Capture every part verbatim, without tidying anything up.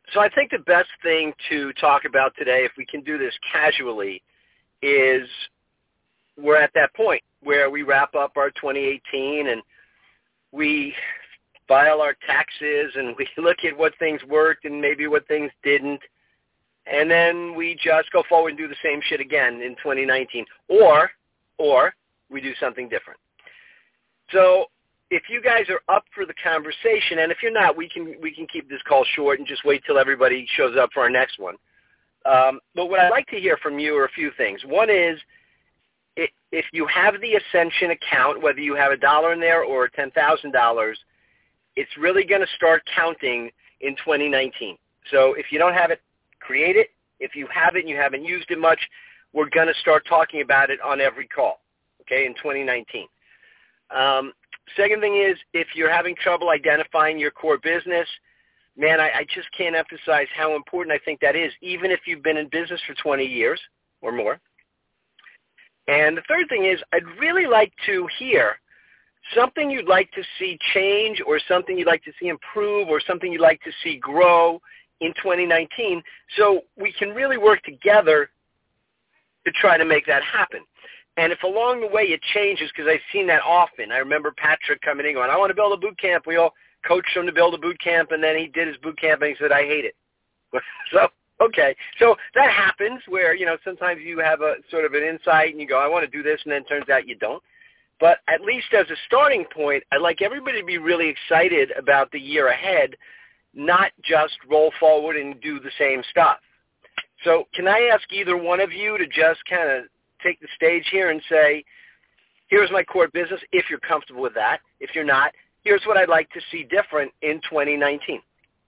So I think the best thing to talk about today, if we can do this casually, is we're at that point where we wrap up our twenty eighteen and we file our taxes and we look at what things worked and maybe what things didn't, and then we just go forward and do the same shit again in twenty nineteen, or or we do something different. So if you guys are up for the conversation, and if you're not, we can we can keep this call short and just wait till everybody shows up for our next one. Um, but what I'd like to hear from you are a few things. One is, if you have the Ascension account, whether you have a dollar in there or ten thousand dollars, it's really going to start counting in twenty nineteen. So if you don't have it, create it. If you have it and you haven't used it much, we're going to start talking about it on every call, okay, in twenty nineteen. Um, second thing is, if you're having trouble identifying your core business, man, I, I just can't emphasize how important I think that is, even if you've been in business for twenty years or more. And the third thing is, I'd really like to hear something you'd like to see change or something you'd like to see improve or something you'd like to see grow in twenty nineteen, so we can really work together to try to make that happen. And if along the way it changes, because I've seen that often. I remember Patrick coming in going, I want to build a boot camp. We all coached him to build a boot camp, and then he did his boot camp, and he said, I hate it. So okay, so that happens where, you know, sometimes you have a sort of an insight and you go, I want to do this, and then it turns out you don't. But at least as a starting point, I'd like everybody to be really excited about the year ahead, not just roll forward and do the same stuff. So can I ask either one of you to just kind of take the stage here and say, here's my core business, if you're comfortable with that. If you're not, here's what I'd like to see different in twenty nineteen.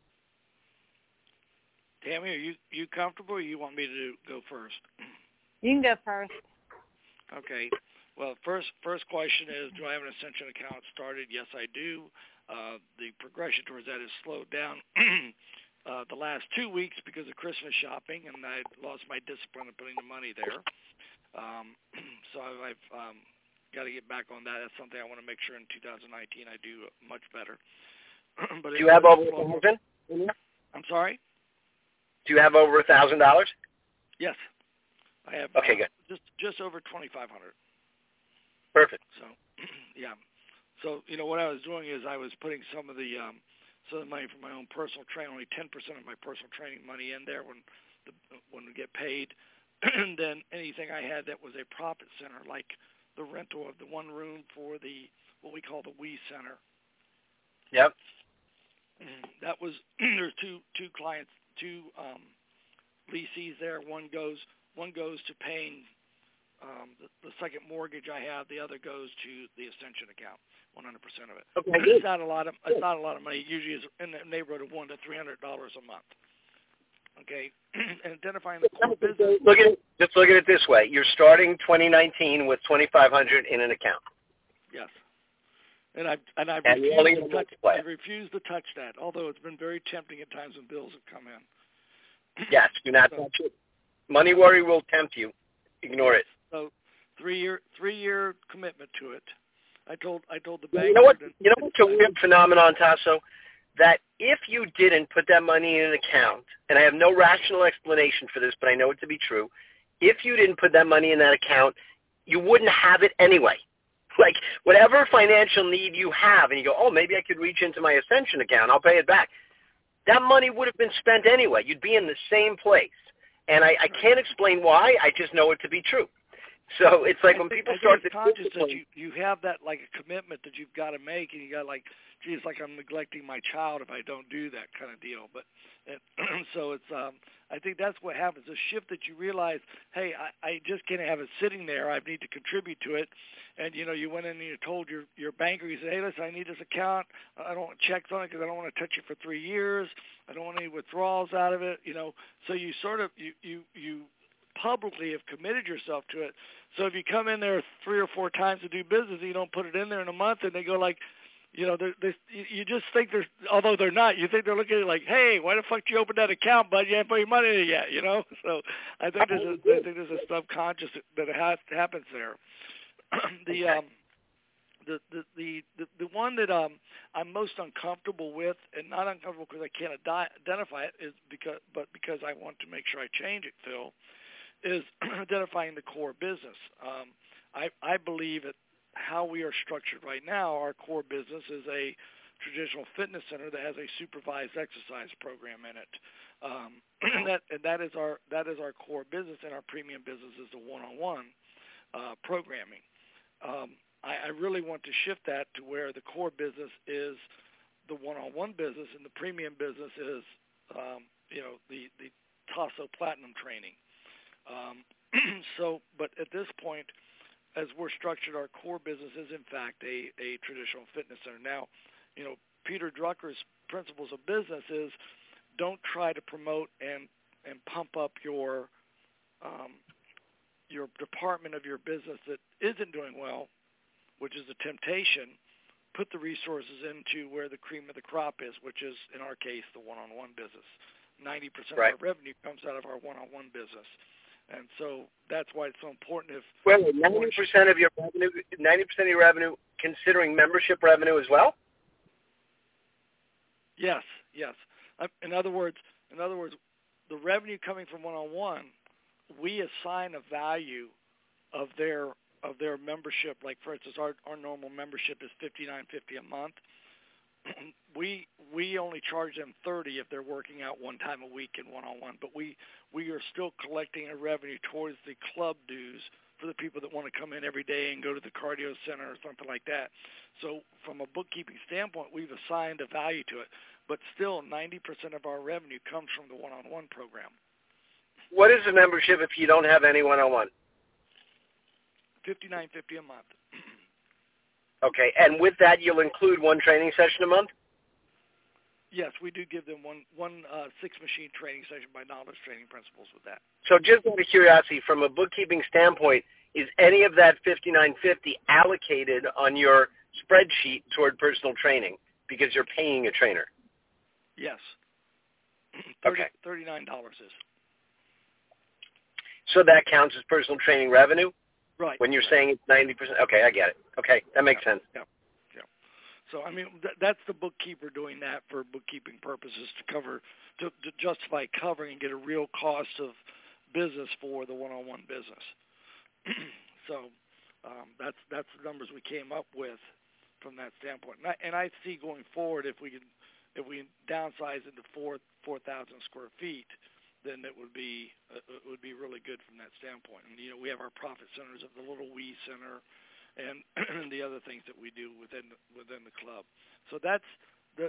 Tammy, are you, you comfortable, or you want me to go first? You can go first. Okay. Well, first first question is, do I have an Ascension account started? Yes, I do. Uh, the progression towards that has slowed down uh, the last two weeks because of Christmas shopping, and I lost my discipline of putting the money there. Um, so I've um, got to get back on that. That's something I want to make sure in two thousand nineteen I do much better. But do you have over a thousand? I'm sorry? Do you have over a thousand dollars? Yes, I have. Okay, uh, good. Just just over twenty five hundred. Perfect. So, yeah. So you know what I was doing is I was putting some of the um, some of the money from my own personal training, only ten percent of my personal training money in there when the when we get paid, and then anything I had that was a profit center, like the rental of the one room for the what we call the We Center. Yep. That was there's two two clients. Two um, leases there. One goes one goes to paying um, the, the second mortgage I have. The other goes to the Ascension account, one hundred percent of it. Okay, it's not a lot of it's not a lot of money. It usually is in the neighborhood of one to three hundred dollars a month. Okay, and identifying the core business. Look at it. Just look at it this way: you're starting twenty nineteen with twenty-five hundred in an account. Yes. And I and I and refuse to touch. I refuse to touch that. Although it's been very tempting at times when bills have come in. Yes, do not so, touch it. Money worry will tempt you. Ignore it. So, three year three year commitment to it. I told I told the bank. You know what? You know what's a weird phenomenon, Tasso? That if you didn't put that money in an account, and I have no rational explanation for this, but I know it to be true. If you didn't put that money in that account, you wouldn't have it anyway. Like, whatever financial need you have, and you go, oh, maybe I could reach into my Ascension account, I'll pay it back. That money would have been spent anyway. You'd be in the same place. And I, I can't explain why. I just know it to be true. So it's like I when think, people I start think it's to conscious that you, you have that, like, a commitment that you've got to make, and you got, like, geez, like I'm neglecting my child if I don't do that kind of deal. But and, so it's, um, I think that's what happens, a shift that you realize, hey, I, I just can't have it sitting there. I need to contribute to it. And, you know, you went in and you told your, your banker, you said, hey, listen, I need this account. I don't want checks on it because I don't want to touch it for three years. I don't want any withdrawals out of it, you know. So you sort of, you, you, you publicly have committed yourself to it. So if you come in there three or four times to do business and you don't put it in there in a month, and they go like, you know, they're, they're, you just think they're, although they're not, you think they're looking at it like, hey, why the fuck did you open that account, bud? You haven't put your money in it yet, you know? So I think there's a, I think there's a subconscious that has, happens there. the um, the the the the, the one that um I'm most uncomfortable with, and not uncomfortable because I can't adi- identify it, is because but because I want to make sure I change it, Phil, is identifying the core business. Um, I I believe that how we are structured right now, our core business is a traditional fitness center that has a supervised exercise program in it. Um, and that and that is our that is our core business, and our premium business is the one-on-one uh, programming. Um, I, I really want to shift that to where the core business is the one-on-one business, and the premium business is um, you know the the Tasso Platinum training. Um, so, but at this point, as we're structured, our core business is in fact a, a traditional fitness center. Now, you know, Peter Drucker's principles of business is don't try to promote and, and pump up your um, your department of your business that isn't doing well, which is a temptation. Put the resources into where the cream of the crop is, which is, in our case, the one-on-one business. ninety percent right. of our revenue comes out of our one-on-one business. And so that's why it's so important. If well, ninety percent of your revenue, ninety percent of your revenue, considering membership revenue as well. Yes, yes. In other words, in other words, the revenue coming from one-on-one, we assign a value of their of their membership. Like, for instance, our our normal membership is fifty-nine fifty a month. we we only charge them thirty if they're working out one time a week in one-on-one, but we we are still collecting a revenue towards the club dues for the people that want to come in every day and go to the cardio center or something like that. So from a bookkeeping standpoint, we've assigned a value to it, but still ninety percent of our revenue comes from the one-on-one program. What is the membership if you don't have any one-on-one? fifty-nine fifty a month. Okay, and with that, you'll include one training session a month? Yes, we do give them one one uh, six-machine training session by Knowledge Training Principles with that. So just out of curiosity, from a bookkeeping standpoint, is any of that fifty-nine fifty allocated on your spreadsheet toward personal training because you're paying a trainer? Yes. thirty, okay. thirty-nine dollars is. So that counts as personal training revenue? Right. When you're right. saying it's ninety percent? Okay, I get it. Okay, that makes yeah, sense. Yeah, yeah. So, I mean, th- that's the bookkeeper doing that for bookkeeping purposes to cover, to, to justify covering and get a real cost of business for the one-on-one business. so um, that's that's the numbers we came up with from that standpoint. And I, and I see going forward, if we can, if we downsize it to four four thousand square feet, then it would be uh, it would be really good from that standpoint. And you know, we have our profit centers of the Little Wee Center, and the other things that we do within within the club. So that's the.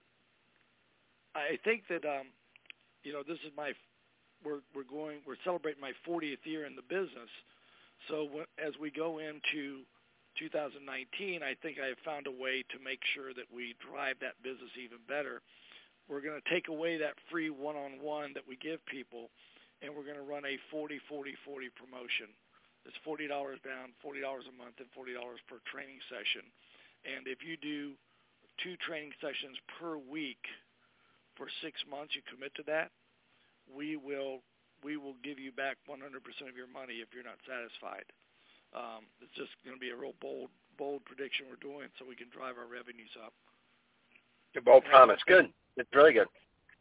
I think that um, you know, this is my we're we're going we're celebrating my fortieth year in the business. So w- as we go into two thousand nineteen, I think I have found a way to make sure that we drive that business even better. We're going to take away that free one-on-one that we give people, and we're going to run a forty forty forty promotion. It's forty dollars down, forty dollars a month, and forty dollars per training session. And if you do two training sessions per week for six months, you commit to that, we will we will give you back one hundred percent of your money if you're not satisfied. Um, it's just going to be a real bold bold prediction we're doing so we can drive our revenues up. A bold promise. Good. It's really good.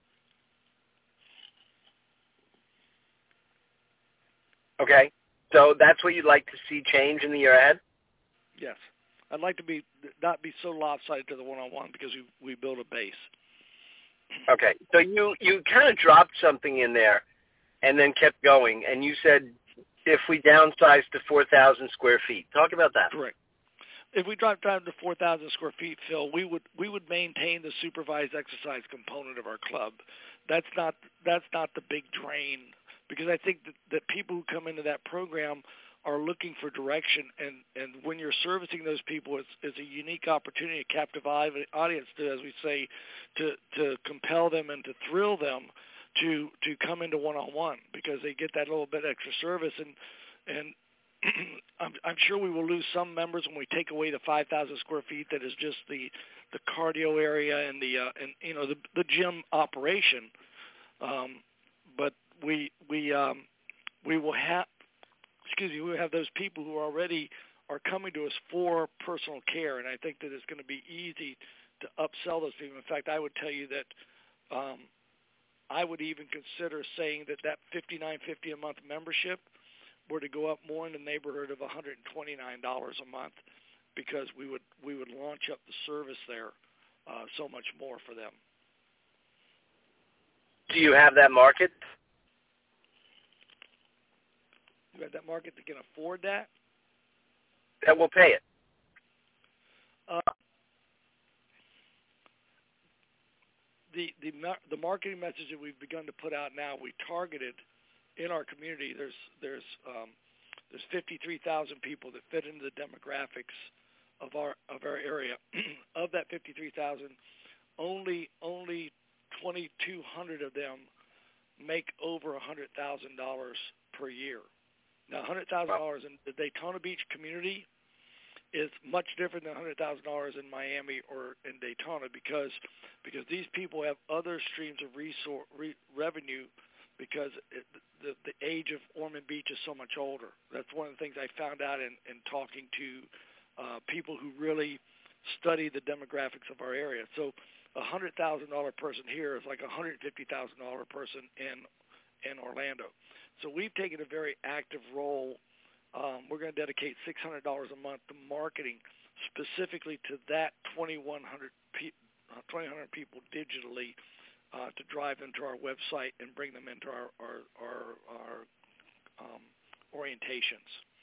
Okay. So that's what you'd like to see change in the year ahead? Yes. I'd like to be not be so lopsided to the one-on-one because we, we build a base. Okay. So you, you kind of dropped something in there and then kept going, and you said if we downsize to four thousand square feet. Talk about that. Correct. If we drop down to four thousand square feet, Phil, we would we would maintain the supervised exercise component of our club. That's not that's not the big drain, because I think that, that people who come into that program are looking for direction, and, and when you're servicing those people, it's, it's a unique opportunity, a captive audience, to, as we say, to to compel them and to thrill them to to come into one-on-one, because they get that little bit extra service, and and I'm, I'm sure we will lose some members when we take away the five thousand square feet that is just the, the cardio area and the uh, and you know the the gym operation. Um, but we we um, we will have excuse me we will have those people who are already are coming to us for personal care, and I think that it's going to be easy to upsell those people. In fact, I would tell you that um, I would even consider saying that that fifty-nine fifty a month membership were to go up more in the neighborhood of one hundred twenty-nine dollars a month, because we would we would launch up the service there uh, so much more for them. Do you have that market? You have that market that can afford that? That will pay it. Uh, the the the marketing message that we've begun to put out now, we targeted in our community. There's there's um, there's fifty-three thousand people that fit into the demographics of our of our area. Of that fifty-three thousand, only only twenty-two hundred of them make over one hundred thousand dollars per year. Now, one hundred thousand dollars in the Daytona Beach community is much different than one hundred thousand dollars in Miami or in Daytona, because because these people have other streams of resor- re- revenue, because it, the the age of Ormond Beach is so much older. That's one of the things I found out in, in talking to uh, people who really study the demographics of our area. So a one hundred thousand dollars person here is like a one hundred fifty thousand dollars person in in Orlando. So we've taken a very active role. Um, we're going to dedicate six hundred dollars a month to marketing specifically to that twenty-one hundred pe- uh, twenty hundred people digitally uh, to drive them to our website and bring them into our our, our, our um, orientations.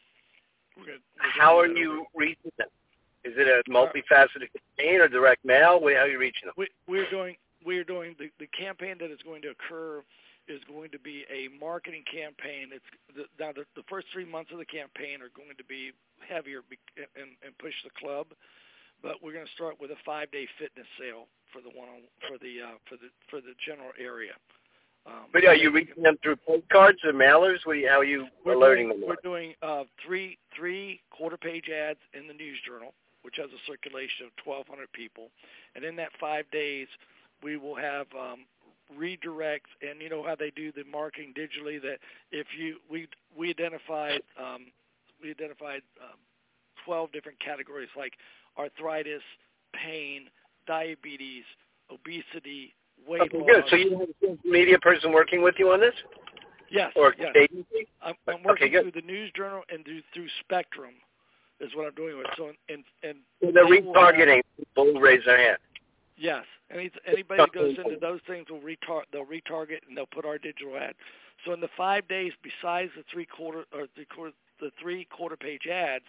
We're gonna, we're How are you reaching them? Is it a multifaceted campaign or direct mail? How are you reaching them? We, we're doing we're doing the, the campaign that is going to occur is going to be a marketing campaign. It's the, now the, the first three months of the campaign are going to be heavier and, and push the club, but we're going to start with a five-day fitness sale for the one on, for the uh, for the for the general area. Um, but are you reaching them through postcards or mailers? What are you, how are you alerting doing, them? We're doing uh, three three quarter-page ads in the News Journal, which has a circulation of twelve hundred people, and in that five days, we will have um, redirects, and you know how they do the marketing digitally. That if you we we identified um, we identified um, twelve different categories like arthritis, pain, diabetes, obesity, weight okay, loss. Good. So you have a social media person working with you on this? Yes. Or yes. agency? I'm, I'm working okay, good. through the News Journal and through, through Spectrum is what I'm doing with. So and and so they're retargeting people who raise their hand. Yes, Any, anybody that goes into those things will retar- they'll retarget and they'll put our digital ad. So in the five days, besides the three quarter or the, quarter, the three quarter page ads,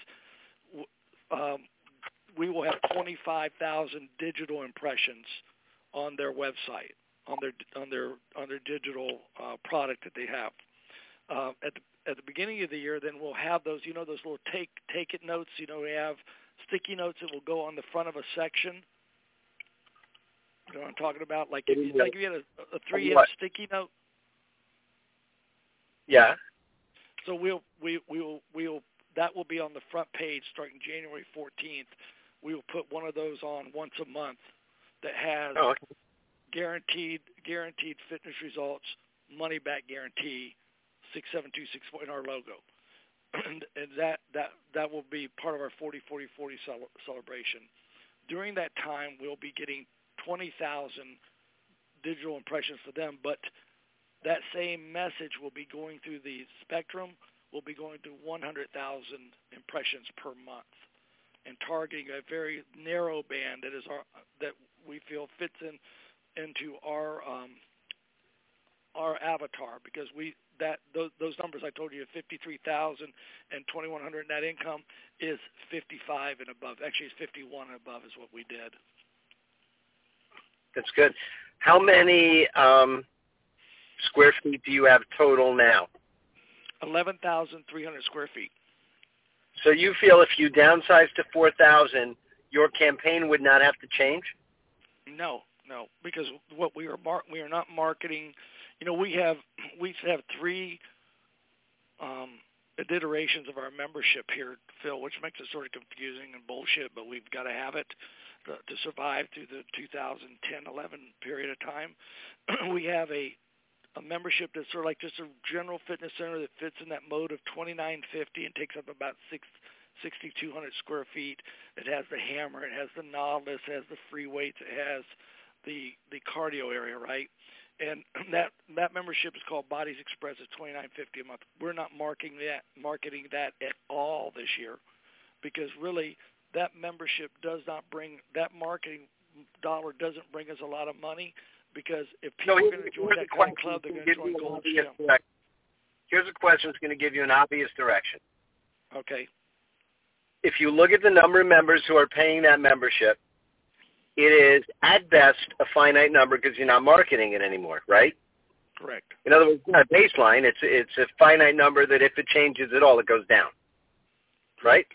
um, we will have twenty-five thousand digital impressions on their website, on their on their on their digital uh, product that they have. Uh, at the at the beginning of the year, then we'll have those, you know, those little take take it notes. You know, we have sticky notes that will go on the front of a section. You know what I'm talking about? Like if you, like if you had a, a three-inch sticky note. Yeah. So we'll we we'll we'll that will be on the front page starting January fourteenth. We will put one of those on once a month that has oh, okay. guaranteed guaranteed fitness results, money back guarantee, six seven two six four in our logo, and, and that that that will be part of our forty forty forty cel- celebration. During that time, we'll be getting twenty thousand digital impressions for them, but that same message will be going through the Spectrum, will be going to one hundred thousand impressions per month and targeting a very narrow band that is our, that we feel fits in into our um, our avatar, because we that those, those numbers I told you, fifty-three thousand and twenty-one hundred net income is fifty-five and above. Actually, it's fifty-one and above is what we did. That's good. How many um, square feet do you have total now? eleven thousand three hundred square feet. So you feel if you downsize to four thousand, your campaign would not have to change? No, no, because what we are mar- we are not marketing. You know, we have we have three um, iterations of our membership here, Phil, which makes it sort of confusing and bullshit, but we've got to have it to, to survive through the two thousand ten eleven period of time. We have a a membership that's sort of like just a general fitness center that fits in that mode of twenty-nine fifty and takes up about six sixty-two hundred square feet. It has the hammer. It has the Nautilus. It has the free weights. It has the the cardio area, right? And that that membership is called Bodies Express. It's twenty-nine fifty a month. We're not marketing that marketing that at all this year, because really that membership does not bring that marketing dollar doesn't bring us a lot of money, because if people no, are going to join that kind of club, they're going to join Gold's Gym. Here's a question that's going to give you an obvious direction. Okay. If you look at the number of members who are paying that membership, it is at best a finite number because you're not marketing it anymore, right? Correct. In other words, it's not a baseline. It's it's a finite number that if it changes at all, it goes down, right?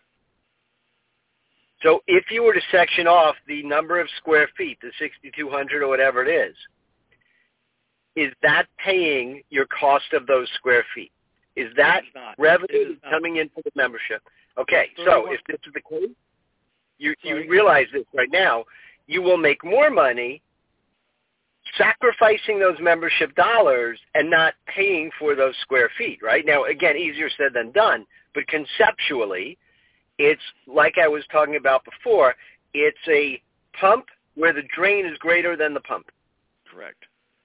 So if you were to section off the number of square feet, the sixty-two hundred or whatever it is, is that paying your cost of those square feet? Is that revenue coming into the membership? Okay, so if this is the case, you, you realize this right now, you will make more money sacrificing those membership dollars and not paying for those square feet, right? Now, again, easier said than done, but conceptually, it's like I was talking about before, it's a pump where the drain is greater than the pump. Correct.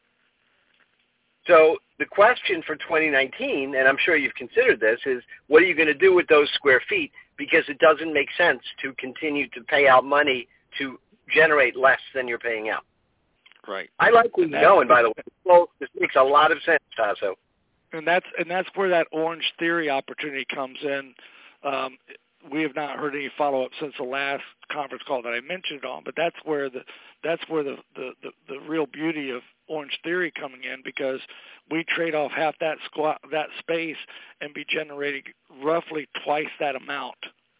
So the question for twenty nineteen, and I'm sure you've considered this, is what are you going to do with those square feet? Because it doesn't make sense to continue to pay out money to generate less than you're paying out. Right. I like what you're going, by the way. Well, this makes a lot of sense, Tasso. And that's and that's where that Orange Theory opportunity comes in. Um, we have not heard any follow-up since the last conference call that I mentioned on, but that's where the that's where the, the, the, the real beauty of Orange Theory coming in, because we trade off half that squat, that space and be generating roughly twice that amount.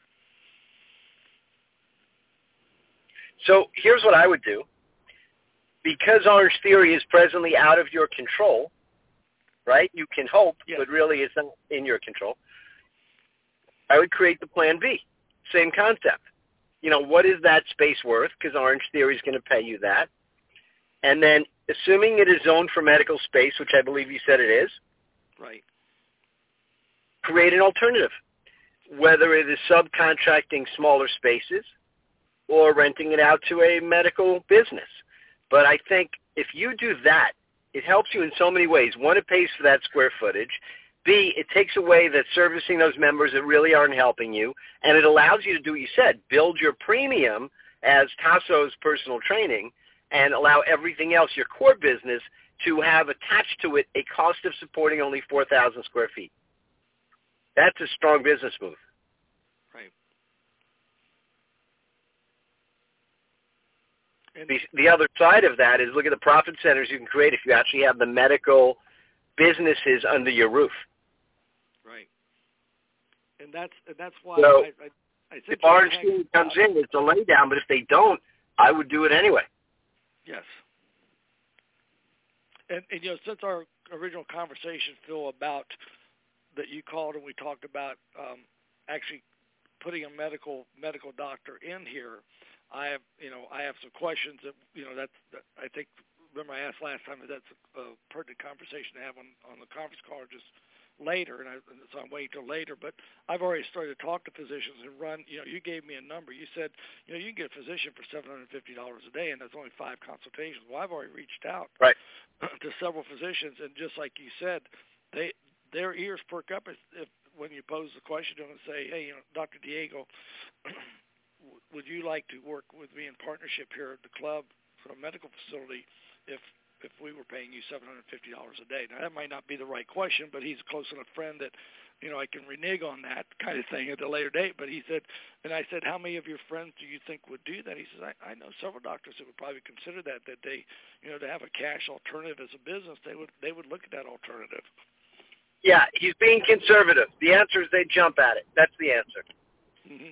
So here's what I would do. Because Orange Theory is presently out of your control, right? You can hope, yes, but really it's not in your control. I would create the plan B. Same concept. You know, what is that space worth? Because Orange Theory is going to pay you that. And then, assuming it is zoned for medical space, which I believe you said it is, right, create an alternative, whether it is subcontracting smaller spaces or renting it out to a medical business. But I think if you do that, it helps you in so many ways. One, it pays for that square footage. B, it takes away that servicing those members that really aren't helping you, and it allows you to do what you said, build your premium as Tasso's personal training, and allow everything else, your core business, to have attached to it a cost of supporting only four thousand square feet. That's a strong business move. Right. The, the other side of that is look at the profit centers you can create if you actually have the medical businesses under your roof. Right. And that's and that's why so I, I, I if Orange Theory comes in, it's a lay down, but if they don't, I would do it anyway. Yes. And, and you know, since our original conversation, Phil, about that you called and we talked about um, actually putting a medical medical doctor in here, I have, you know, I have some questions that, you know, that's, that I think, remember I asked last time that that's a, a pertinent conversation to have on, on the conference call or just later, and, I, and so I'm waiting till later, but I've already started to talk to physicians and run, you know, you gave me a number. You said, you know, you can get a physician for seven hundred fifty dollars a day, and that's only five consultations. Well, I've already reached out right. to several physicians, and just like you said, they their ears perk up if, if when you pose the question to them and say, hey, you know, Doctor Diego, would you like to work with me in partnership here at the club for a medical facility if if we were paying you seven hundred fifty dollars a day? Now, that might not be the right question, but he's a close enough friend that, you know, I can renege on that kind of thing at a later date. But he said, and I said, how many of your friends do you think would do that? He says, I, I know several doctors that would probably consider that, that they, you know, to have a cash alternative as a business, they would they would look at that alternative. Yeah, he's being conservative. The answer is they jump at it. That's the answer. Mm-hmm.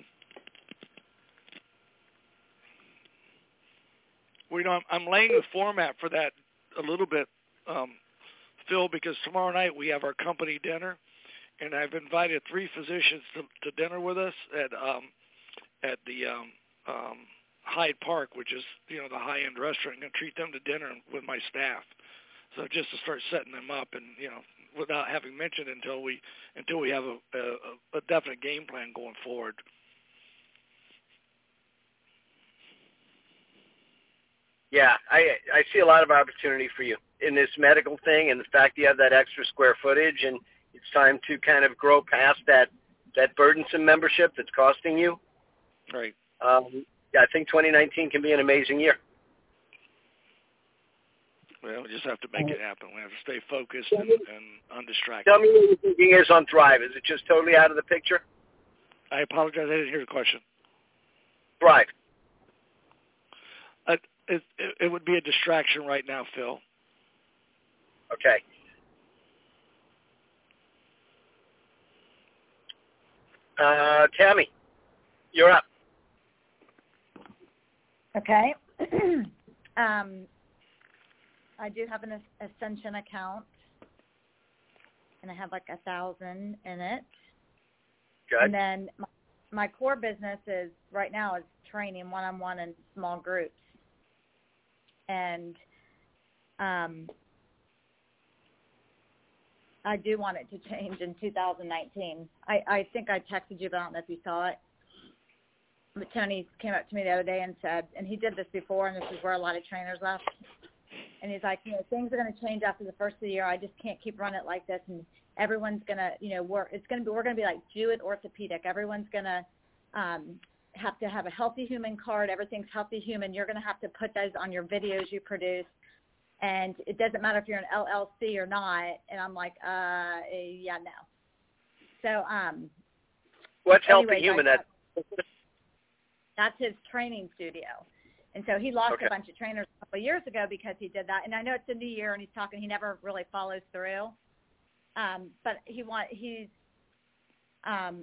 Well, you know, I'm, I'm laying the format for that a little bit, um, Phil, because tomorrow night we have our company dinner, and I've invited three physicians to, to dinner with us at um, at the um, um, Hyde Park, which is, you know, the high-end restaurant. I'm going to treat them to dinner with my staff. So just to start setting them up, and, you know, without having mentioned until we until we have a, a, a definite game plan going forward. Yeah, I I see a lot of opportunity for you in this medical thing, and the fact you have that extra square footage, and it's time to kind of grow past that that burdensome membership that's costing you. Right. Um, yeah, I think twenty nineteen can be an amazing year. Well, we just have to make it happen. We have to stay focused and, and undistracted. Tell me what your thinking is on Thrive. Is it just totally out of the picture? I apologize. I didn't hear the question. Thrive. Uh, it, it, it would be a distraction right now, Phil. Okay. Uh, Tammy, you're up. Okay. um, I do have an Ascension account, and I have like a thousand in it. Good. And then my, my core business is right now is training one-on-one and small groups. And um, I do want it to change in two thousand nineteen. I, I think I texted you, but I don't know if you saw it. But Tony came up to me the other day and said, and he did this before, and this is where a lot of trainers left. And he's like, you know, things are going to change after the first of the year. I just can't keep running it like this. And everyone's going to, you know, work. It's going to be, we're going to be like Jewett Orthopedic. Everyone's going to um, have to have a healthy human card. Everything's healthy human. You're going to have to put those on your videos you produce. And it doesn't matter if you're an L L C or not. And I'm like, uh, yeah, no. So, um, what's healthy anyways, human? I, That that's his training studio. And so he lost okay. a bunch of trainers a couple of years ago because he did that. And I know it's a new year, and he's talking. He never really follows through. Um, but he want he's um,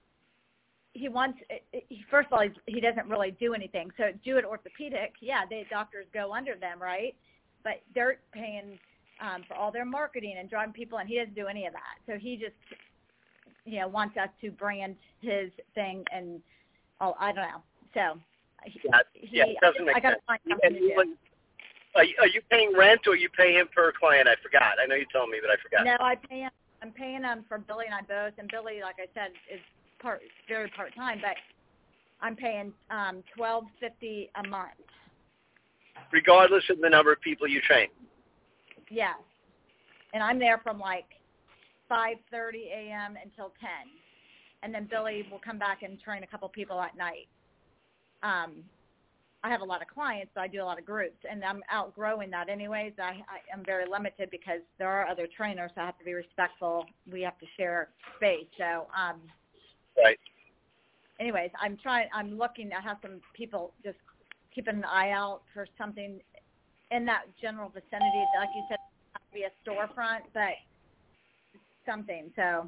he wants. He, first of all, he's, he doesn't really do anything. So Jewett Orthopedic, yeah, they doctors go under them, right? But they're paying um, for all their marketing and drawing people, and he doesn't do any of that. So he just, you know, wants us to brand his thing, and oh, I don't know. So. Yeah, he, yeah, it doesn't make I gotta sense. find something to do. Are you, are you paying rent or you pay him per client? I forgot. I know you told me, but I forgot. No, I pay him. I'm paying him for Billy and I both. And Billy, like I said, is part very part time, but I'm paying um, twelve fifty a month. Regardless of the number of people you train. Yes, and I'm there from like five thirty a.m. until ten, and then Billy will come back and train a couple people at night. Um, I have a lot of clients, so I do a lot of groups, and I'm outgrowing that anyways. I, I am very limited because there are other trainers, so I have to be respectful. We have to share space. So, um, right. anyways, I'm trying, I'm looking, I have some people just keeping an eye out for something in that general vicinity. Like you said, it has to be a storefront, but something. So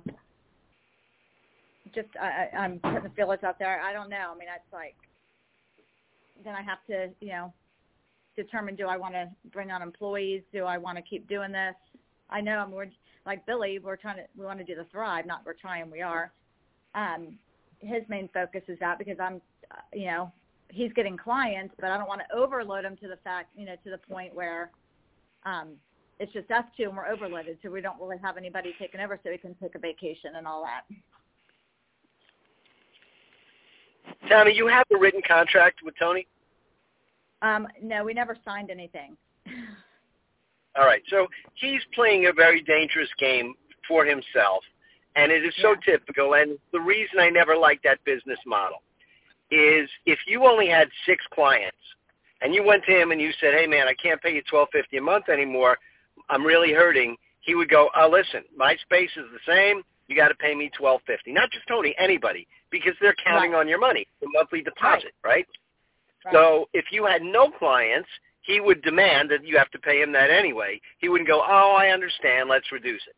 just, I, I'm putting the feelers out there. I don't know. I mean, it's like, then I have to, you know, determine, do I want to bring on employees? Do I want to keep doing this? I know I'm we're, like Billy, we're trying to, we want to do the Thrive, not we're trying, we are. Um, his main focus is that because I'm, uh, you know, he's getting clients, but I don't want to overload him to the fact, you know, to the point where um, it's just us two and we're overloaded. So we don't really have anybody taking over so he can take a vacation and all that. Tommy, you have a written contract with Tony? Um, no, we never signed anything. All right. So he's playing a very dangerous game for himself, and it is so Yeah. typical. And the reason I never liked that business model is if you only had six clients and you went to him and you said, hey, man, I can't pay you twelve fifty a month anymore. I'm really hurting. He would go, oh, listen, my space is the same. You got to pay me twelve fifty. Not just Tony, anybody, because they're counting Right. on your money, the monthly deposit, right? Right. So if you had no clients, he would demand that you have to pay him that anyway. He wouldn't go, oh, I understand, let's reduce it.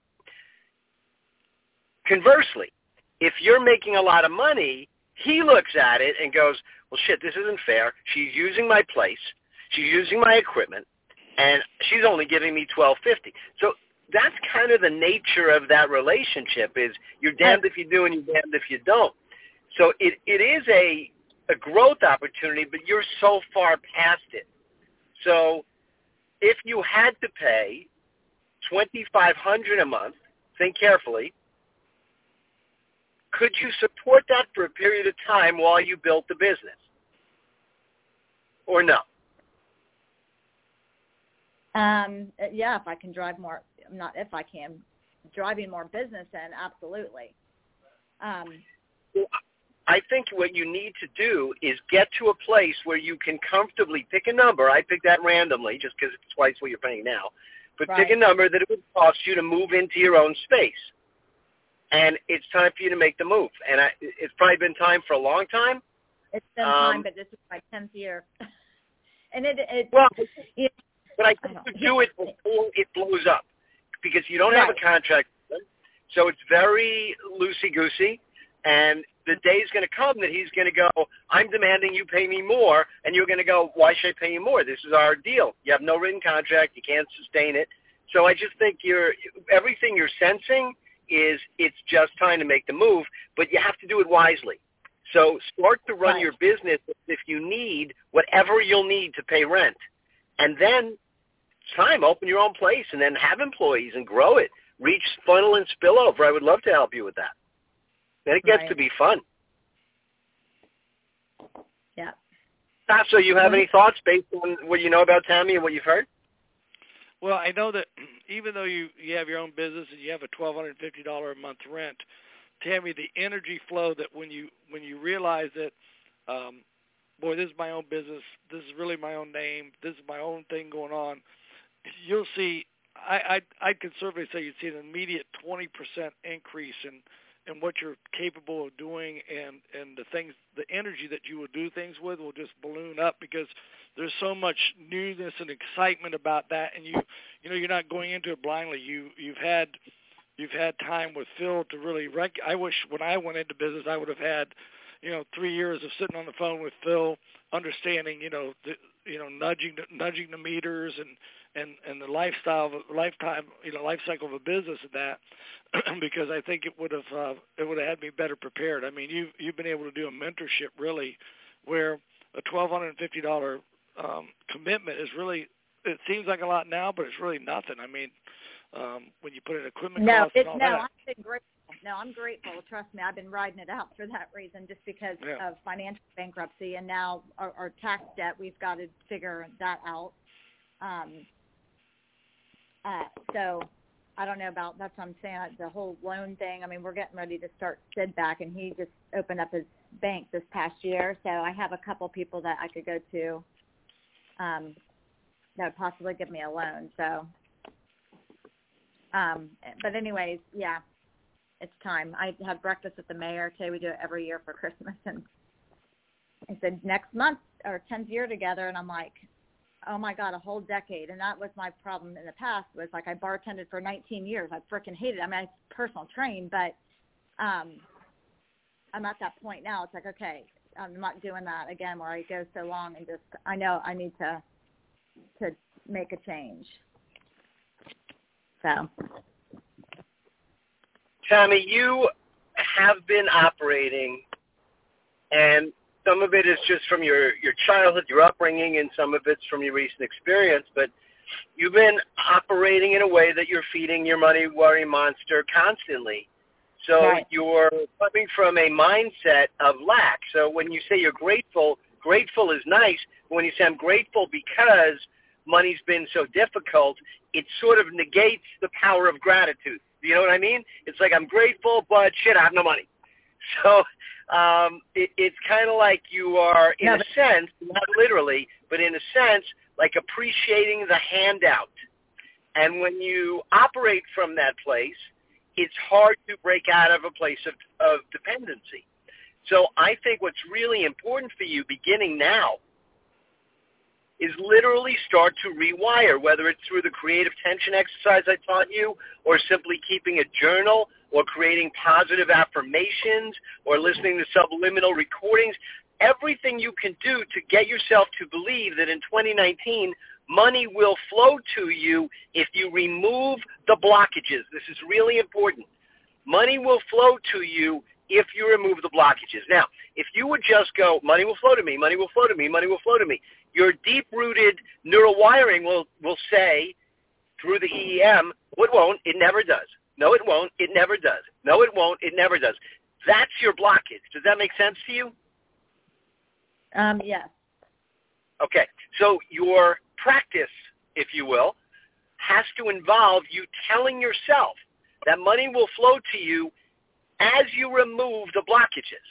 Conversely, if you're making a lot of money, he looks at it and goes, well, shit, this isn't fair. She's using my place. She's using my equipment, and she's only giving me twelve fifty. So that's kind of the nature of that relationship is you're damned if you do and you're damned if you don't. So it, it is a, a growth opportunity, but you're so far past it. So if you had to pay twenty-five hundred dollars a month think carefully. Could you support that for a period of time while you built the business? Or no? Um, yeah, if I can drive more, not if I can, driving more business in, absolutely. Um, I think what you need to do is get to a place where you can comfortably pick a number. I picked that randomly just because it's twice what you're paying now. But right. pick a number that it would cost you to move into your own space. And it's time for you to make the move. And I, it's probably been time for a long time. It's been um, time, but this is my tenth year. and it, it well, you know, but I think I you do it before it blows up because you don't right. have a contract. So it's very loosey-goosey. And the day's going to come that he's going to go, I'm demanding you pay me more. And you're going to go, why should I pay you more? This is our deal. You have no written contract. You can't sustain it. So I just think you're everything you're sensing is it's just time to make the move, but you have to do it wisely. So start to run right. your business if you need whatever you'll need to pay rent. And then time, open your own place and then have employees and grow it. Reach funnel and spillover. I would love to help you with that. Then it gets right. to be fun. Yeah. So you have any thoughts based on what you know about Tammy and what you've heard? Well, I know that even though you, you have your own business and you have a twelve fifty dollars a month rent, Tammy, the energy flow that when you when you realize that, um, boy, this is my own business, this is really my own name, this is my own thing going on, you'll see, I, I, I'd conservatively say you'd see an immediate twenty percent increase in, in what you're capable of doing, and, and the things, the energy that you will do things with will just balloon up because there's so much newness and excitement about that, and you, you know, you're not going into it blindly. You, you've had, you've had time with Phil to really. Rec- I wish when I went into business, I would have had, you know, three years of sitting on the phone with Phil, understanding, you know, the, you know, nudging, nudging the meters and, and, and the lifestyle, of a, lifetime, you know, life cycle of a business and that, because I think it would have, uh, it would have had me better prepared. I mean, you've, you've been able to do a mentorship really, where a twelve fifty dollars Um, commitment is really, it seems like a lot now, but it's really nothing. I mean, um, when you put in equipment no, costs and all no, that. I've been grateful. No, I'm grateful. Trust me, I've been riding it out for that reason, just because yeah. of financial bankruptcy and now our, our tax debt. We've got to figure that out. Um, uh, so I don't know about, that's what I'm saying, the whole loan thing. I mean, we're getting ready to start Sid back, and he just opened up his bank this past year. So I have a couple people that I could go to Um, that would possibly give me a loan. So, um, but anyways, yeah, it's time. I had breakfast with the mayor today. We do it every year for Christmas, and I said next month our tenth year together, and I'm like, oh my God, a whole decade. And that was my problem in the past. Was like I bartended for nineteen years. I freaking hated it. I mean, I personal trained, but um, I'm at that point now. It's like, okay, I'm not doing that again where I go so long and just, I know I need to, to make a change. So. Tammy, you have been operating, and some of it is just from your, your childhood, your upbringing, and some of it's from your recent experience, but you've been operating in a way that you're feeding your money worry monster constantly. So right. You're coming from a mindset of lack. So when you say you're grateful, grateful is nice. When you say I'm grateful because money's been so difficult, it sort of negates the power of gratitude. Do you know what I mean? It's like I'm grateful, but shit, I have no money. So um, it, it's kind of like you are, in no, a sense, not literally, but in a sense, like appreciating the handout. And when you operate from that place, it's hard to break out of a place of, of dependency. So I think what's really important for you beginning now is literally start to rewire, whether it's through the creative tension exercise I taught you, or simply keeping a journal, or creating positive affirmations, or listening to subliminal recordings. Everything you can do to get yourself to believe that in twenty nineteen, money will flow to you if you remove the blockages. This is really important. Money will flow to you if you remove the blockages. Now, if you would just go, money will flow to me, money will flow to me, money will flow to me, your deep-rooted neural wiring will, will say through the E E M, well, it won't, it never does. No, it won't. It never does. No, it won't. It never does. That's your blockage. Does that make sense to you? Um, yes. Okay. So your practice, if you will, has to involve you telling yourself that money will flow to you as you remove the blockages.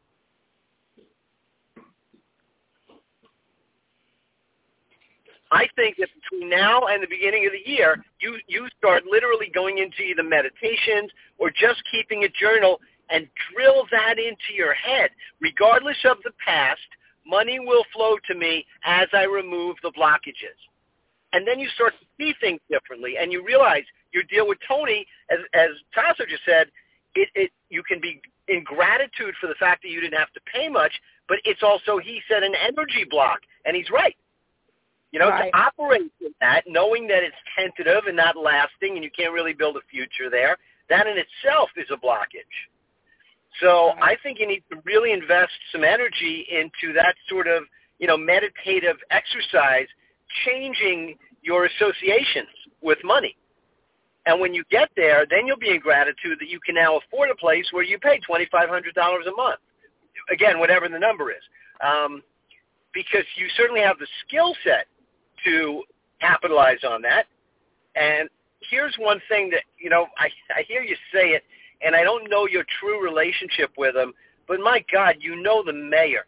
I think that between now and the beginning of the year, you, you start literally going into either meditations or just keeping a journal and drill that into your head. Regardless of the past, money will flow to me as I remove the blockages. And then you start to see things differently, and you realize your deal with Tony, as, as Tasso just said, it, it, you can be in gratitude for the fact that you didn't have to pay much, but it's also, he said, an energy block, and he's right. You know, right. to operate with that, knowing that it's tentative and not lasting and you can't really build a future there, that in itself is a blockage. So right. I think you need to really invest some energy into that sort of, you know, meditative exercise, changing your associations with money. And when you get there, then you'll be in gratitude that you can now afford a place where you pay twenty-five hundred dollars a month. Again, whatever the number is. Um, because you certainly have the skill set to capitalize on that. And here's one thing that, you know, I, I hear you say it, and I don't know your true relationship with him, but my God, you know the mayor.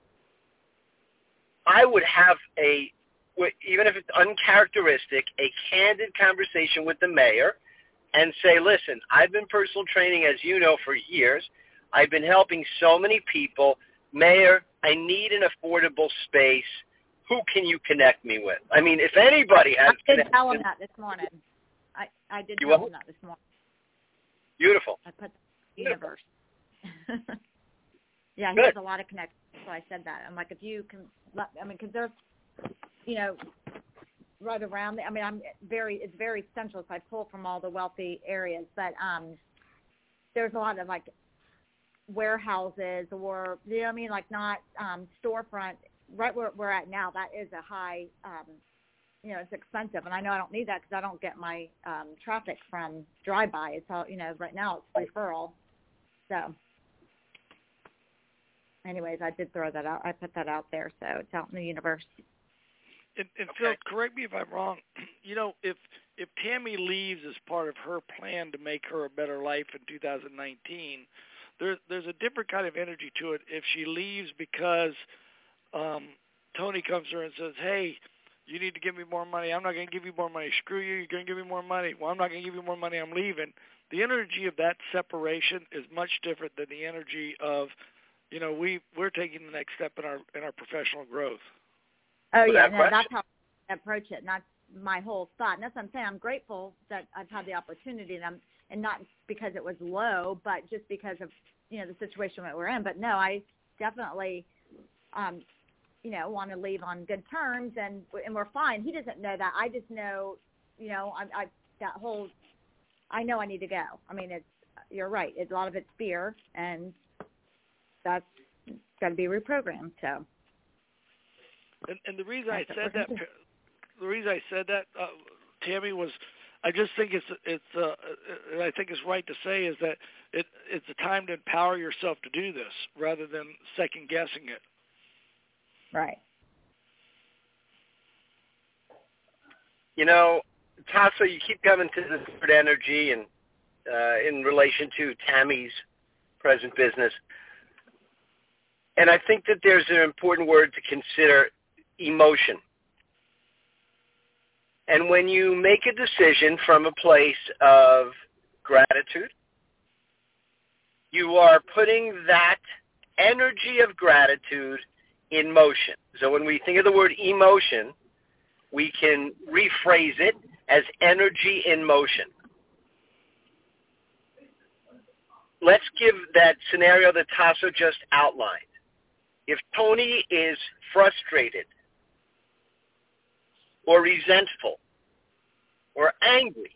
I would have a, even if it's uncharacteristic, a candid conversation with the mayor and say, listen, I've been personal training, as you know, for years. I've been helping so many people. Mayor, I need an affordable space. Who can you connect me with? I mean, if anybody has I did tell him that this morning. I, I did you tell will? him that this morning. Beautiful. I put the universe. Yeah, he Good. has a lot of connections, so I said that. I'm like, if you can, let, I mean, because they're, you know, right around, the, I mean, I'm very, it's very central, so I pull from all the wealthy areas, but um, there's a lot of, like, warehouses or, you know what I mean, like not um, storefront, right where we're at now, that is a high, um, you know, it's expensive. And I know I don't need that because I don't get my um, traffic from drive-by. It's all, you know, right now it's referral. So anyways, I did throw that out. I put that out there, so it's out in the universe. And, and Okay. Phil, correct me if I'm wrong. You know, if if Tammy leaves as part of her plan to make her a better life in two thousand nineteen, There's there's a different kind of energy to it if she leaves because um, Tony comes to her and says, hey, you need to give me more money. I'm not going to give you more money. Screw you. You're going to give me more money. Well, I'm not going to give you more money. I'm leaving. The energy of that separation is much different than the energy of, you know, we, we're taking the next step in our in our professional growth. Oh, yeah. Without No, question. that's how I approach it. And that's my whole thought. And that's what I'm saying. I'm grateful that I've had the opportunity, and I'm and not because it was low, but just because of, you know, the situation that we're in. But no, I definitely, um, you know, want to leave on good terms, and and we're fine. He doesn't know that. I just know, you know, I, I that whole, I know I need to go. I mean, it's, you're right. It's, a lot of it's fear, and that's got to be reprogrammed. So. And, and the reason I That's said that, the reason I said that, uh, Tammy, was I just think it's it's uh, and I think it's right to say is that it it's a time to empower yourself to do this rather than second guessing it. Right. You know, Tasso, you keep coming to this word energy and uh, in relation to Tammy's present business. And I think that there's an important word to consider, emotion. And when you make a decision from a place of gratitude, you are putting that energy of gratitude in motion. So when we think of the word emotion, we can rephrase it as energy in motion. Let's give that scenario that Tasso just outlined. If Tony is frustrated or resentful or angry,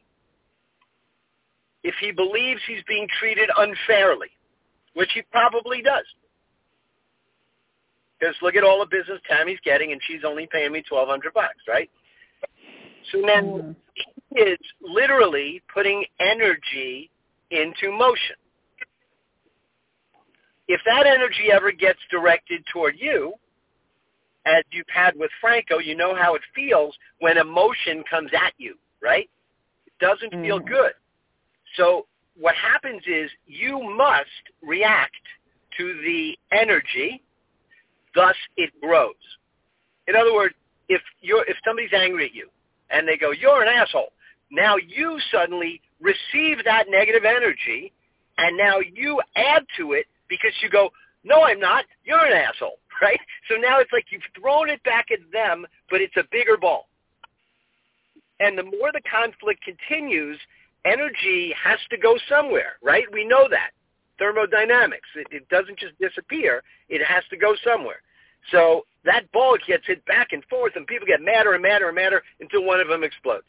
if he believes he's being treated unfairly, which he probably does, because look at all the business Tammy's getting, and she's only paying me twelve hundred bucks, right? So now mm-hmm. he is literally putting energy into motion. If that energy ever gets directed toward you, as you've had with Franco, you know how it feels when emotion comes at you, right? It doesn't mm-hmm. feel good. So what happens is you must react to the energy, thus it grows. In other words, if you're if somebody's angry at you and they go, "You're an asshole," now you suddenly receive that negative energy, and now you add to it because you go, "No, I'm not. You're an asshole," right? So now it's like you've thrown it back at them, but it's a bigger ball. And the more the conflict continues, energy has to go somewhere, right? We know that. Thermodynamics. It, it doesn't just disappear. It has to go somewhere. So that ball gets hit back and forth, and people get madder and madder and madder until one of them explodes.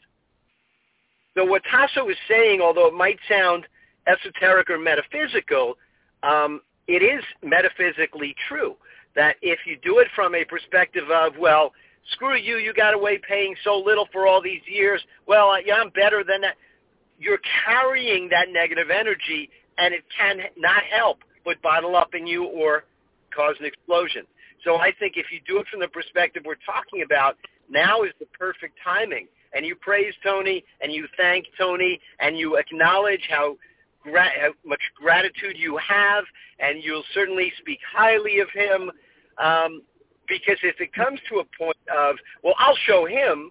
So what Tasso is saying, although it might sound esoteric or metaphysical, um, it is metaphysically true that if you do it from a perspective of, well, screw you, you got away paying so little for all these years, well, yeah, I'm better than that, you're carrying that negative energy, and it can not help but bottle up in you or cause an explosion. So I think if you do it from the perspective we're talking about, now is the perfect timing. And you praise Tony, and you thank Tony, and you acknowledge how, gra- how much gratitude you have, and you'll certainly speak highly of him. Um, because if it comes to a point of, well, I'll show him,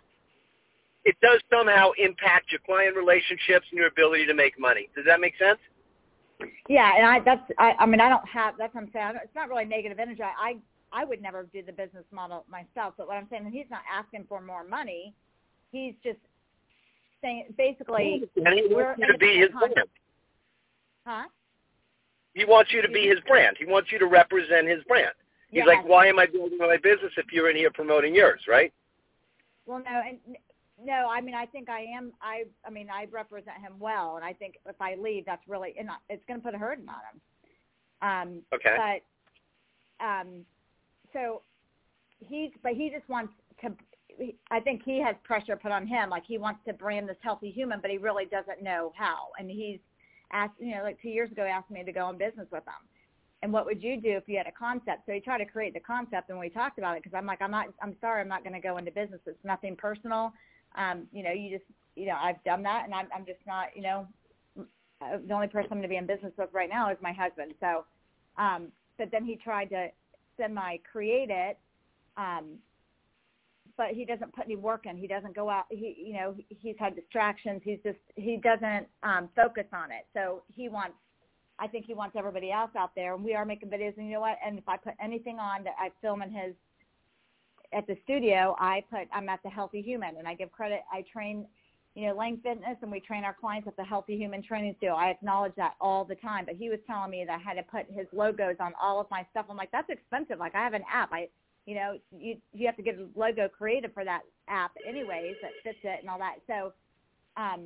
it does somehow impact your client relationships and your ability to make money. Does that make sense? Yeah, and I that's I, I mean I don't have that's what I'm saying. It's not really negative energy. I I would never do the business model myself. But what I'm saying is he's not asking for more money. He's just saying basically. And he wants you to be his brand. Huh? He wants you to be his brand. He wants you to represent his brand. He's yeah. like, why am I building my business if you're in here promoting yours, right? Well, no, and no, I mean, I think I am. I, I mean, I represent him well, and I think if I leave, that's really, and it's going to put a burden on him. Um, okay. But, um, so he's, but he just wants to. I think he has pressure put on him, like he wants to brand this healthy human, but he really doesn't know how. And he's asked, you know, like two years ago, asked me to go in business with him. And what would you do if you had a concept? So he tried to create the concept, and we talked about it because I'm like, I'm not, I'm sorry, I'm not going to go into business. It's nothing personal. Um, you know, you just, you know, I've done that, and I'm, I'm just not, you know, the only person I'm going to be in business with right now is my husband. So, um, but then he tried to semi-create it, um, but he doesn't put any work in. He doesn't go out. He, you know, he's had distractions. He's just, he doesn't um, focus on it. So he wants, I think he wants everybody else out there, and we are making videos. And you know what? And if I put anything on that I film in his at the studio, I put I'm at the Healthy Human, and I give credit. I train, you know, Lang Fitness, and we train our clients at the Healthy Human Training Studio. I acknowledge that all the time. But he was telling me that I had to put his logos on all of my stuff. I'm like, that's expensive. Like I have an app. I, you know, you you have to get a logo created for that app, anyways, that fits it and all that. So, um.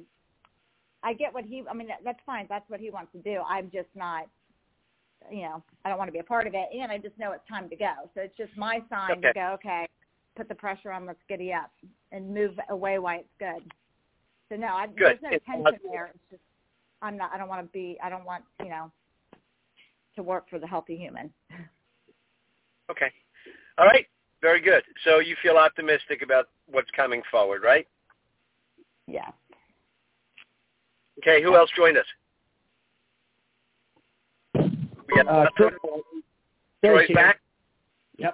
I get what he, I mean, that, that's fine. That's what he wants to do. I'm just not, you know, I don't want to be a part of it. And I just know it's time to go. So it's just my sign okay. to go, okay, put the pressure on, let's giddy up and move away while it's good. So no, I, there's no it's tension awesome. There. It's just, I'm not, I don't want to be, I don't want, you know, to work for the Healthy Human. Okay. All right. Very good. So you feel optimistic about what's coming forward, right? Yeah. Okay, who else joined us? We got uh, Troy, Troy's back? Yep.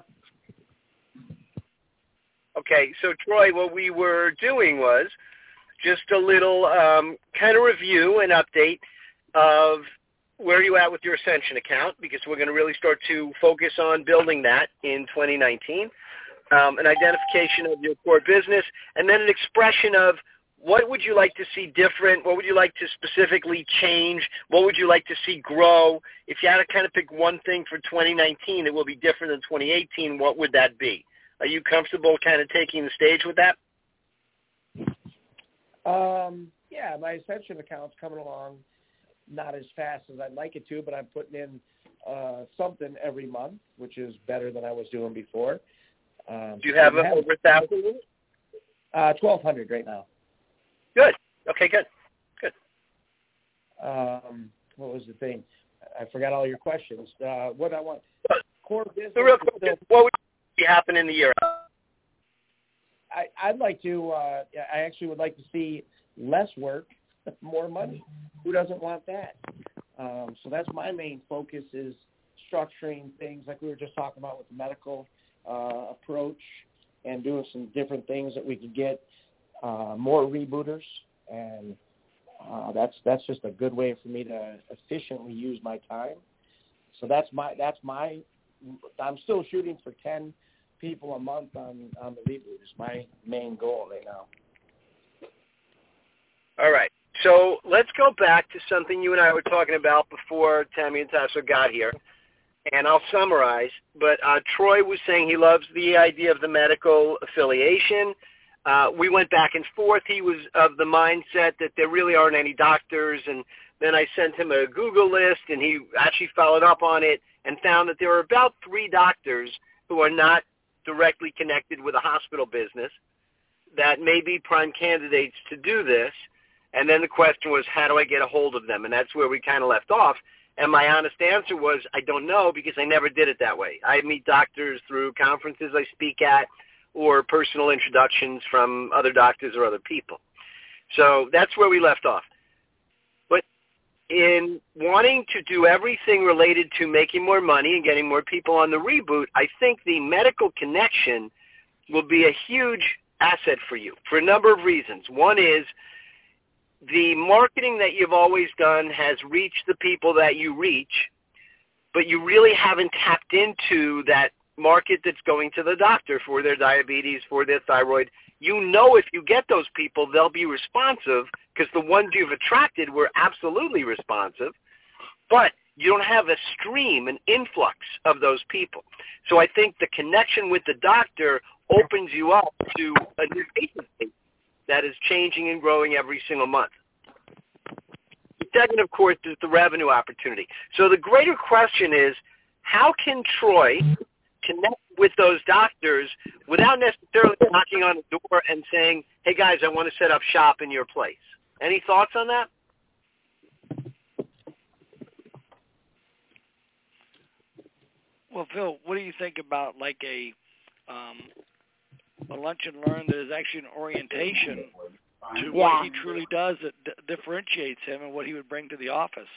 Okay, so Troy, what we were doing was just a little um, kind of review and update of where you at with your Ascension account, because we're going to really start to focus on building that in twenty nineteen, um, an identification of your core business, and then an expression of what would you like to see different? What would you like to specifically change? What would you like to see grow? If you had to kind of pick one thing for twenty nineteen that will be different than twenty eighteen, what would that be? Are you comfortable kind of taking the stage with that? Um, yeah, my Ascension account's coming along not as fast as I'd like it to, but I'm putting in uh, something every month, which is better than I was doing before. Um, Do you have over a thousand? Uh, twelve hundred right now. Good. Okay, good. Good. Um, what was the thing? I forgot all your questions. Uh, what I want, core business. So real quick, still, what would be happening in the year? I, I'd like to, uh, I actually would like to see less work, more money. Who doesn't want that? Um, so that's my main focus, is structuring things like we were just talking about with the medical uh, approach, and doing some different things that we could get uh, more rebooters, and uh, that's that's just a good way for me to efficiently use my time. So that's my that's my I'm still shooting for ten people a month on on the rebooters. My main goal right now. All right. So let's go back to something you and I were talking about before Tammy and Tasso got here, and I'll summarize. But uh, Troy was saying he loves the idea of the medical affiliation. Uh, we went back and forth. He was of the mindset that there really aren't any doctors, and then I sent him a Google list, and he actually followed up on it and found that there are about three doctors who are not directly connected with a hospital business that may be prime candidates to do this. And then the question was, how do I get a hold of them? And that's where we kind of left off. And my honest answer was, I don't know, because I never did it that way. I meet doctors through conferences I speak at or personal introductions from other doctors or other people. So that's where we left off. But in wanting to do everything related to making more money and getting more people on the reboot, I think the medical connection will be a huge asset for you for a number of reasons. One is, the marketing that you've always done has reached the people that you reach, but you really haven't tapped into that market that's going to the doctor for their diabetes, for their thyroid. You know, if you get those people, they'll be responsive, because the ones you've attracted were absolutely responsive, but you don't have a stream, an influx of those people. So I think the connection with the doctor opens you up to a new patient base that is changing and growing every single month. The second, of course, is the revenue opportunity. So the greater question is, how can Troy connect with those doctors without necessarily knocking on the door and saying, hey, guys, I want to set up shop in your place? Any thoughts on that? Well, Phil, what do you think about like a um, a lunch and learn that is actually an orientation to yeah. what he truly does that d- differentiates him and what he would bring to the office?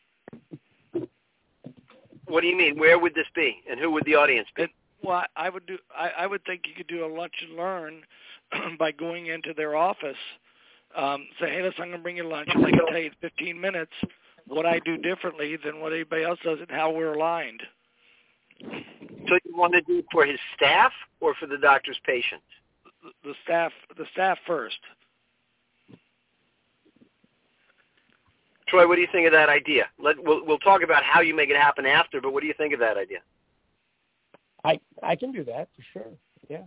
What do you mean? Where would this be, and who would the audience be? It, well, I would do. I, I would think you could do a lunch and learn by going into their office. Um, say, hey, listen, I'm going to bring you lunch, and I can tell you in fifteen minutes what I do differently than what anybody else does and how we're aligned. So you want to do it for his staff or for the doctor's patients? The, the staff, the staff first. Troy, what do you think of that idea? Let, we'll, we'll talk about how you make it happen after, but what do you think of that idea? I I can do that for sure. Yeah.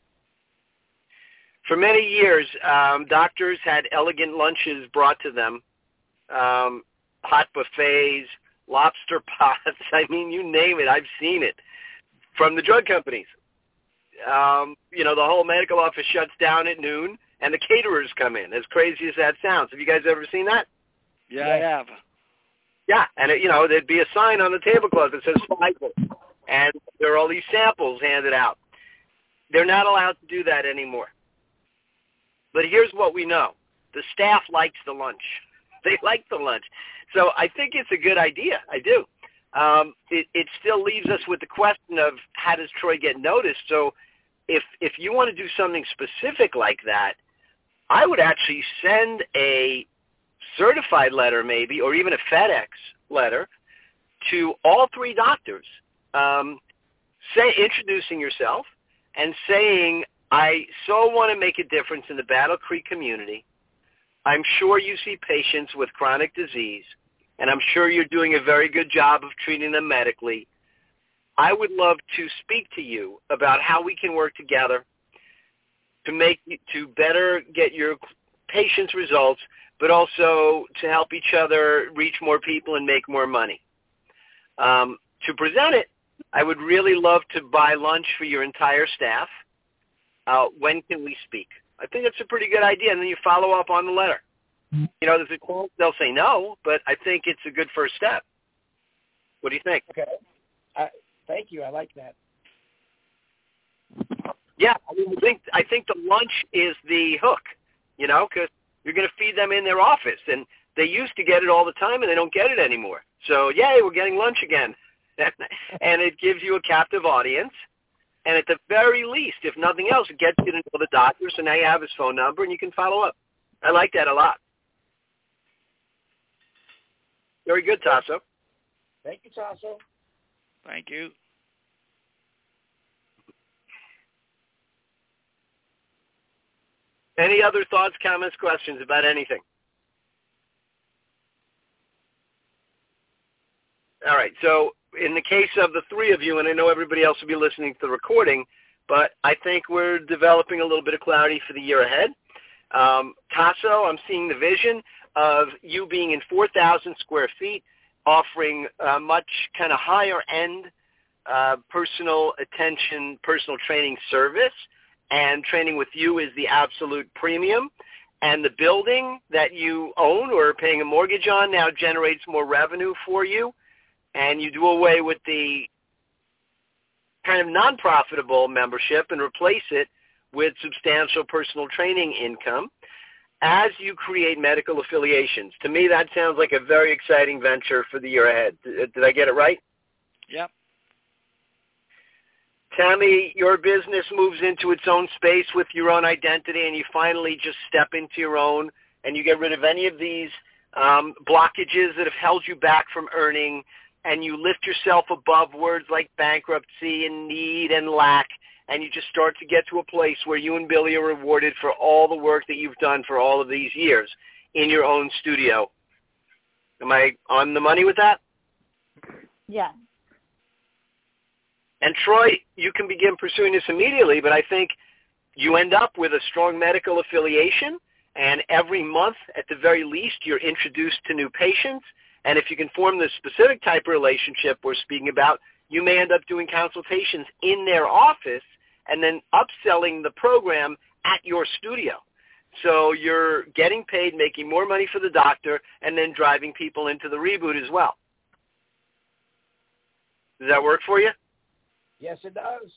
For many years, um, doctors had elegant lunches brought to them, um, hot buffets, lobster pots. I mean, you name it. I've seen it from the drug companies. Um, you know, the whole medical office shuts down at noon, and the caterers come in, as crazy as that sounds. Have you guys ever seen that? Yeah, I have. Yeah, and, it, you know, there'd be a sign on the tablecloth that says cycle, and there are all these samples handed out. They're not allowed to do that anymore. But here's what we know. The staff likes the lunch. They like the lunch. So I think it's a good idea. I do. Um, it, it still leaves us with the question of how does Troy get noticed? So if if you want to do something specific like that, I would actually send a certified letter maybe, or even a FedEx letter to all three doctors, um, say introducing yourself and saying, I so want to make a difference in the Battle Creek community. I'm sure you see patients with chronic disease, and I'm sure you're doing a very good job of treating them medically. I would love to speak to you about how we can work together to make to better get your patients' results, but also to help each other reach more people and make more money. Um, to present it, I would really love to buy lunch for your entire staff. Uh, when can we speak? I think it's a pretty good idea, and then you follow up on the letter. You know, there's a quote, they'll say no, but I think it's a good first step. What do you think? Okay. I, thank you. I like that. Yeah, I mean, I think I think the lunch is the hook, you know, because you're going to feed them in their office, and they used to get it all the time, and they don't get it anymore. So, yay, we're getting lunch again. And it gives you a captive audience. And at the very least, if nothing else, it gets you to know the doctor, so now you have his phone number, and you can follow up. I like that a lot. Very good, Tasso. Thank you, Tasso. Thank you. Any other thoughts, comments, questions about anything? All right, so in the case of the three of you, and I know everybody else will be listening to the recording, but I think we're developing a little bit of clarity for the year ahead. Um, Tasso, I'm seeing the vision of you being in four thousand square feet, offering uh, much kind of higher end uh, personal attention, personal training service, and training with you is the absolute premium. And the building that you own or are paying a mortgage on now generates more revenue for you, and you do away with the kind of non-profitable membership and replace it with substantial personal training income as you create medical affiliations. To me, that sounds like a very exciting venture for the year ahead. Did I get it right? Yep. Tammy, your business moves into its own space with your own identity, and you finally just step into your own, and you get rid of any of these um, blockages that have held you back from earning, and you lift yourself above words like bankruptcy and need and lack, and you just start to get to a place where you and Billy are rewarded for all the work that you've done for all of these years in your own studio. Am I on the money with that? Yeah. And Troy, you can begin pursuing this immediately, but I think you end up with a strong medical affiliation, and every month, at the very least, you're introduced to new patients. And if you can form the specific type of relationship we're speaking about, you may end up doing consultations in their office and then upselling the program at your studio. So you're getting paid, making more money for the doctor, and then driving people into the reboot as well. Does that work for you? Yes, it does.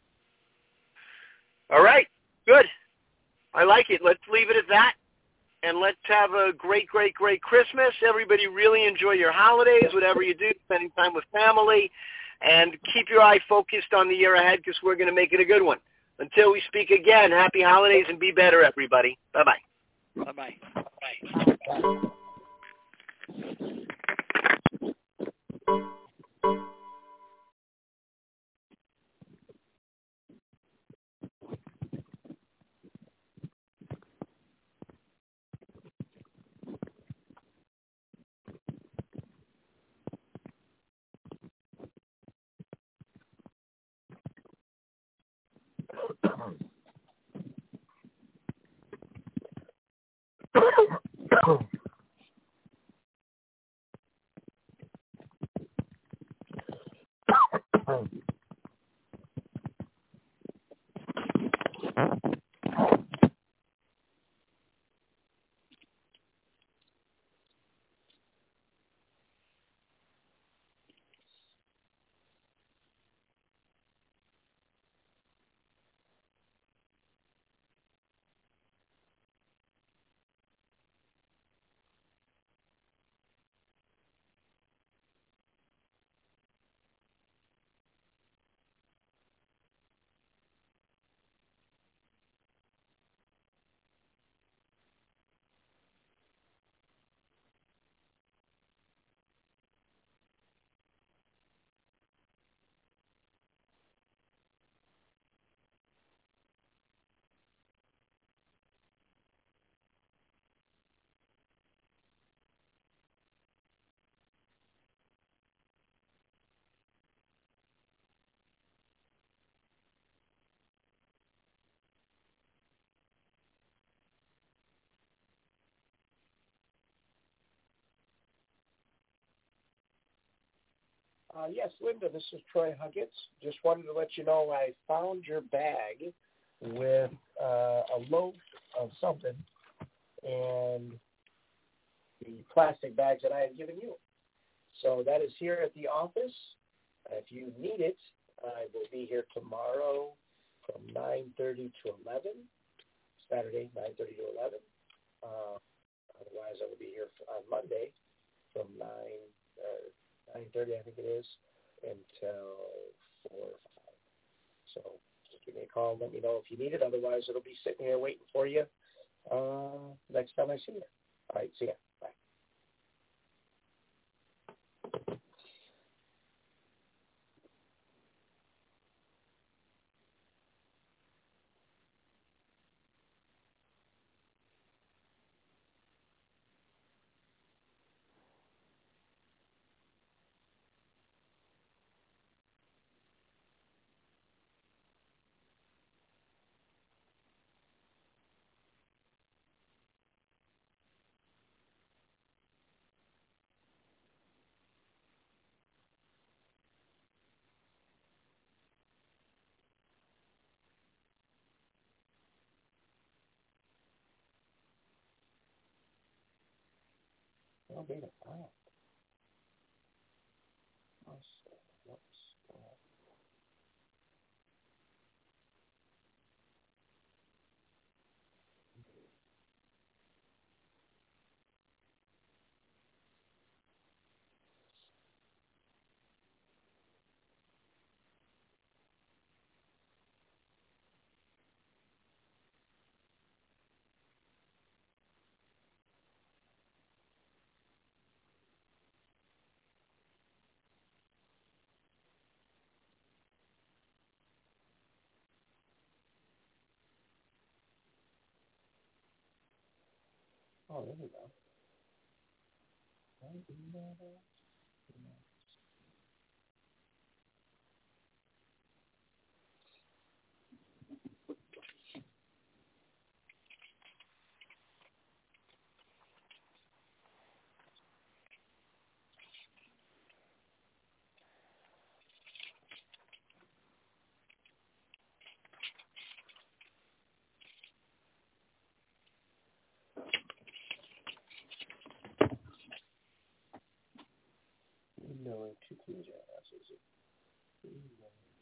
All right, good. I like it. Let's leave it at that, and let's have a great, great, great Christmas. Everybody really enjoy your holidays, whatever you do, spending time with family, and keep your eye focused on the year ahead because we're going to make it a good one. Until we speak again, happy holidays and be better, everybody. Bye-bye. Bye-bye. Bye. Uh, yes, Linda, this is Troy Huggins. Just wanted to let you know I found your bag with uh, a loaf of something and the plastic bags that I had given you. So that is here at the office. If you need it, I will be here tomorrow from nine thirty to eleven, Saturday, nine thirty to eleven. Uh, otherwise, I will be here on Monday from nine, uh, nine thirty, I think it is, until four or five. So just give me a call and let me know if you need it. Otherwise, it'll be sitting here waiting for you uh, next time I see you. All right, see ya. Bye. Well, being a file. Oh, there we go. No, two keys. Yeah, that's easy.